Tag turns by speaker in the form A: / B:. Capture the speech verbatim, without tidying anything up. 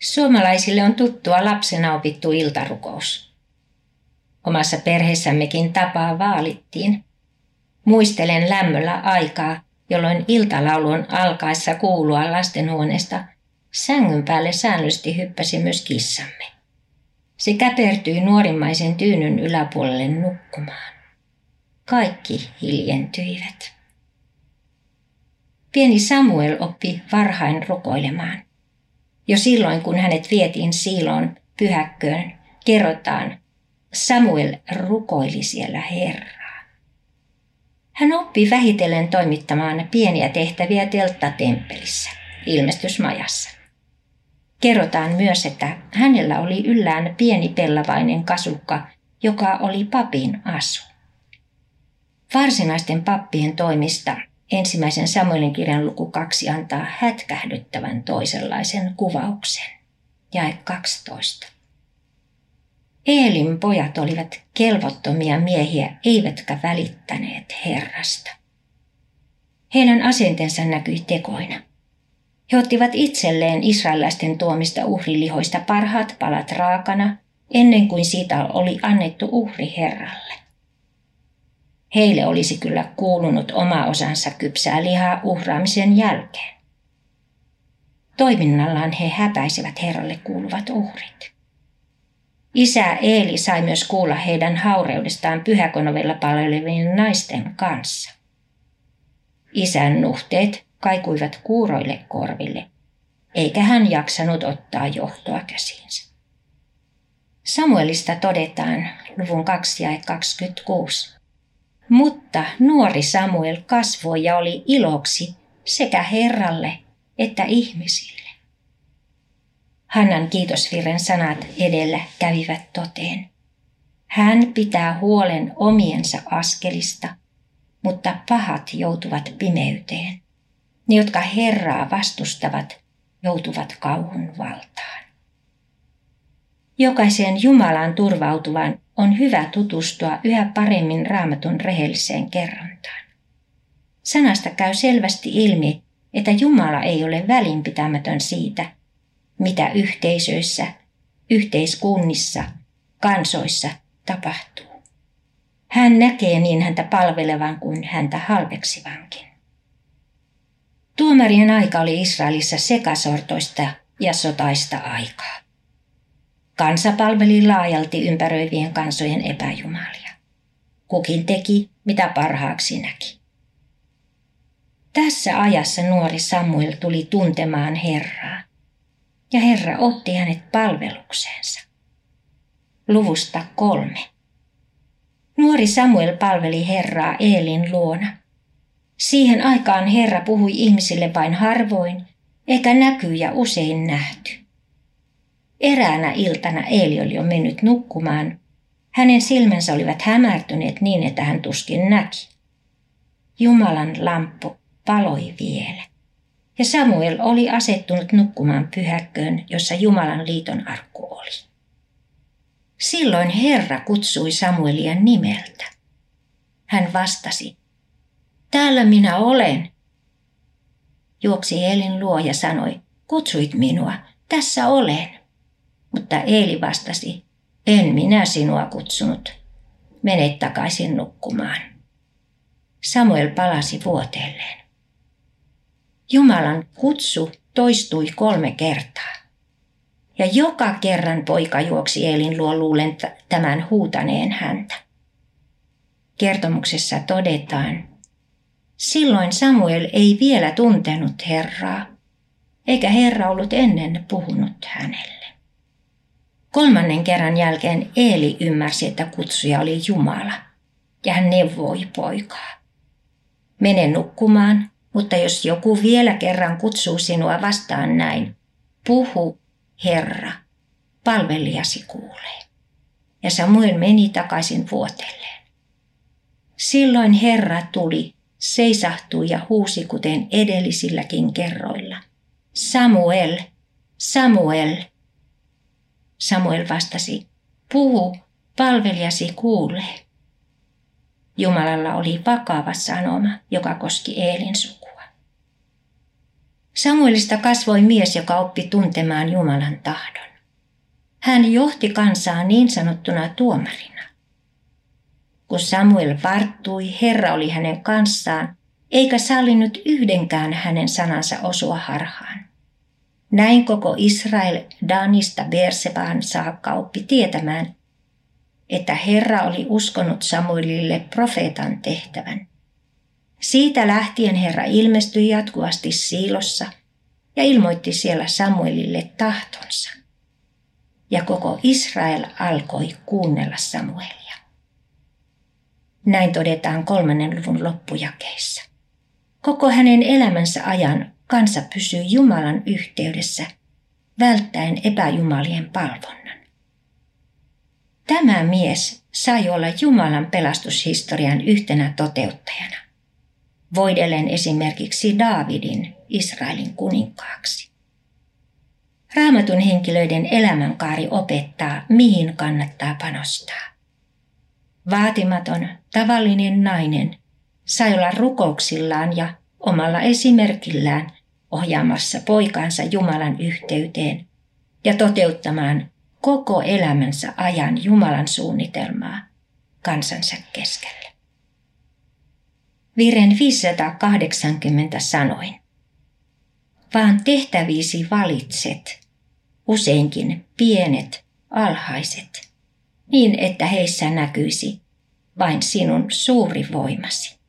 A: Suomalaisille on tuttua lapsena opittu iltarukous. Omassa perheessämmekin tapaa vaalittiin. Muistelen lämmöllä aikaa, jolloin iltalaulun alkaessa kuulua lastenhuoneesta sängyn päälle säännöllisesti hyppäsi myös kissamme. Se käpertyi nuorimmaisen tyynyn yläpuolelle nukkumaan. Kaikki hiljentyivät. Pieni Samuel oppi varhain rukoilemaan. Jo silloin, kun hänet vietiin Siiloon pyhäkköön, kerrotaan, Samuel rukoili siellä Herraa. Hän oppi vähitellen toimittamaan pieniä tehtäviä telttatemppelissä, ilmestysmajassa. Kerrotaan myös, että hänellä oli yllään pieni pellavainen kasukka, joka oli papin asu. Varsinaisten pappien toimista ensimmäisen Samuelin kirjan luku kaksi antaa hätkähdyttävän toisenlaisen kuvauksen. Jae kaksitoista. Eelin pojat olivat kelvottomia miehiä, eivätkä välittäneet Herrasta. Heidän asenteensa näkyi tekoina. He ottivat itselleen israelaisten tuomista uhrilihoista parhaat palat raakana, ennen kuin siitä oli annettu uhri Herralle. Heille olisi kyllä kuulunut oma osansa kypsää lihaa uhraamisen jälkeen. Toiminnallaan he häpäisivät Herralle kuuluvat uhrit. Isä Eeli sai myös kuulla heidän haureudestaan pyhäkonovella palvelevien naisten kanssa. Isän nuhteet kaikuivat kuuroille korville, eikä hän jaksanut ottaa johtoa käsiinsä. Samuelista todetaan luvun kaksi jae kaksikymmentäkuusi. Mutta nuori Samuel kasvoi ja oli iloksi sekä Herralle että ihmisille. Hannan kiitosvirren sanat edellä kävivät toteen. Hän pitää huolen omiensa askelista, mutta pahat joutuvat pimeyteen. Ne, jotka Herraa vastustavat, joutuvat kauhun valtaan. Jokaisen Jumalaan turvautuvan on hyvä tutustua yhä paremmin Raamatun rehelliseen kerrontaan. Sanasta käy selvästi ilmi, että Jumala ei ole välinpitämätön siitä, mitä yhteisöissä, yhteiskunnissa, kansoissa tapahtuu. Hän näkee niin häntä palvelevan kuin häntä halveksivankin. Tuomarien aika oli Israelissa sekasortoista ja sotaista aikaa. Kansa palveli laajalti ympäröivien kansojen epäjumalia. Kukin teki, mitä parhaaksi näki. Tässä ajassa nuori Samuel tuli tuntemaan Herraa, ja Herra otti hänet palvelukseensa. Luvusta kolme. Nuori Samuel palveli Herraa Eelin luona. Siihen aikaan Herra puhui ihmisille vain harvoin, eikä näkyjä usein nähty. Eräänä iltana Eeli oli jo mennyt nukkumaan. Hänen silmänsä olivat hämärtyneet niin, että hän tuskin näki. Jumalan lamppu paloi vielä. Ja Samuel oli asettunut nukkumaan pyhäkköön, jossa Jumalan liiton arkku oli. Silloin Herra kutsui Samuelia nimeltä. Hän vastasi, täällä minä olen. Juoksi Eelin luo ja sanoi, kutsuit minua, tässä olen. Mutta Eeli vastasi, en minä sinua kutsunut, mene takaisin nukkumaan. Samuel palasi vuoteelleen. Jumalan kutsu toistui kolme kertaa. Ja joka kerran poika juoksi Eelin luo luulen tämän huutaneen häntä. Kertomuksessa todetaan, silloin Samuel ei vielä tuntenut Herraa, eikä Herra ollut ennen puhunut hänelle. Kolmannen kerran jälkeen Eeli ymmärsi, että kutsuja oli Jumala, ja hän neuvoi poikaa. Mene nukkumaan, mutta jos joku vielä kerran kutsuu sinua vastaan näin, puhu, Herra, palvelijasi kuulee. Ja Samuel meni takaisin vuoteelleen. Silloin Herra tuli, seisahtui ja huusi kuten edellisilläkin kerroilla. Samuel, Samuel. Samuel vastasi, puhu, palvelijasi kuulee. Jumalalla oli vakava sanoma, joka koski Eelin sukua. Samuelista kasvoi mies, joka oppi tuntemaan Jumalan tahdon. Hän johti kansaa niin sanottuna tuomarina. Kun Samuel varttui, Herra oli hänen kanssaan, eikä sallinut yhdenkään hänen sanansa osua harhaan. Näin koko Israel Danista Beersebaan saakka oppi tietämään, että Herra oli uskonut Samuelille profeetan tehtävän. Siitä lähtien Herra ilmestyi jatkuvasti Siilossa ja ilmoitti siellä Samuelille tahtonsa. Ja koko Israel alkoi kuunnella Samuelia. Näin todetaan kolmannen luvun loppujakeissa. Koko hänen elämänsä ajan kansa pysyi Jumalan yhteydessä, välttäen epäjumalien palvonnan. Tämä mies sai olla Jumalan pelastushistorian yhtenä toteuttajana, voidellen esimerkiksi Daavidin Israelin kuninkaaksi. Raamatun henkilöiden elämänkaari opettaa, mihin kannattaa panostaa. Vaatimaton, tavallinen nainen sai olla rukouksillaan ja omalla esimerkillään ohjaamassa poikansa Jumalan yhteyteen ja toteuttamaan koko elämänsä ajan Jumalan suunnitelmaa kansansa keskellä. Virren viisisataakahdeksankymmentä sanoin: vaan tehtäviisi valitset, useinkin pienet, alhaiset, niin että heissä näkyisi vain sinun suuri voimasi.